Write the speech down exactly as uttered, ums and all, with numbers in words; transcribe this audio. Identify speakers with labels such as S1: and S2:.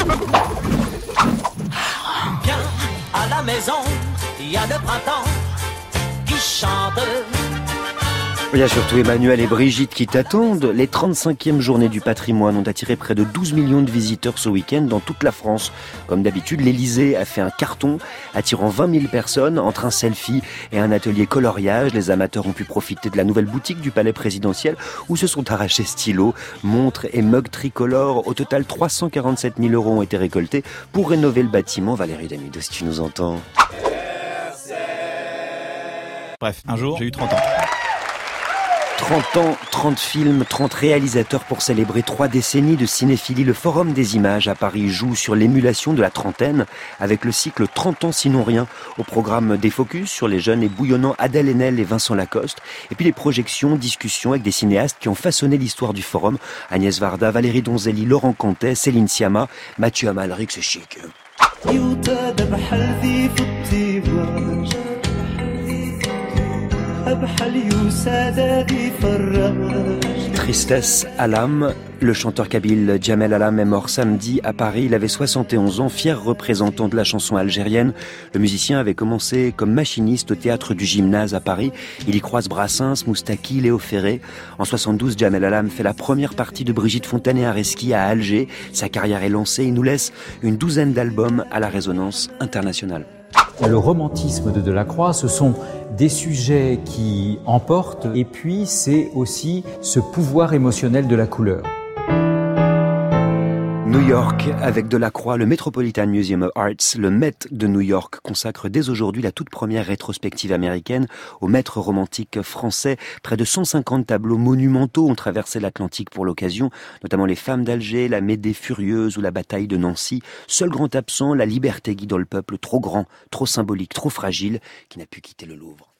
S1: Viens à la maison, il y a le printemps qui chante.
S2: Il y a surtout Emmanuel et Brigitte qui t'attendent. Les trente-cinquièmes journées du patrimoine ont attiré près de douze millions de visiteurs ce week-end dans toute la France. Comme d'habitude, l'Élysée a fait un carton, attirant vingt mille personnes entre un selfie et un atelier coloriage. Les amateurs ont pu profiter de la nouvelle boutique du palais présidentiel où se sont arrachés stylos, montres et mugs tricolores. Au total, trois cent quarante-sept mille euros ont été récoltés pour rénover le bâtiment. Valérie Damido, si tu nous entends.
S3: Bref, un jour, j'ai eu trente ans.
S2: trente ans, trente films, trente réalisateurs pour célébrer trois décennies de cinéphilie. Le Forum des Images à Paris joue sur l'émulation de la trentaine avec le cycle trente ans sinon rien. Au programme des focus sur les jeunes et bouillonnants Adèle Haenel et Vincent Lacoste. Et puis les projections, discussions avec des cinéastes qui ont façonné l'histoire du Forum. Agnès Varda, Valérie Donzelli, Laurent Contet, Céline Sciamma, Mathieu Amalric, c'est chic. Tristesse à l'âme. Le chanteur kabyle Djamel Alam est mort samedi à Paris. Il avait soixante et onze ans, fier représentant de la chanson algérienne. Le musicien avait commencé comme machiniste au théâtre du Gymnase à Paris. Il y croise Brassens, Moustaki, Léo Ferré. En soixante-douze, Djamel Alam fait la première partie de Brigitte Fontaine et Areski à Alger. Sa carrière est lancée. Il nous laisse une douzaine d'albums à la résonance internationale.
S4: Le romantisme de Delacroix, ce sont des sujets qui emportent, et puis c'est aussi ce pouvoir émotionnel de la couleur.
S2: New York avec Delacroix, le Metropolitan Museum of Arts, le Met de New York, consacre dès aujourd'hui la toute première rétrospective américaine au maître romantique français. Près de cent cinquante tableaux monumentaux ont traversé l'Atlantique pour l'occasion, notamment les femmes d'Alger, la Médée furieuse ou la bataille de Nancy. Seul grand absent, la liberté guidant le peuple, trop grand, trop symbolique, trop fragile, qui n'a pu quitter le Louvre.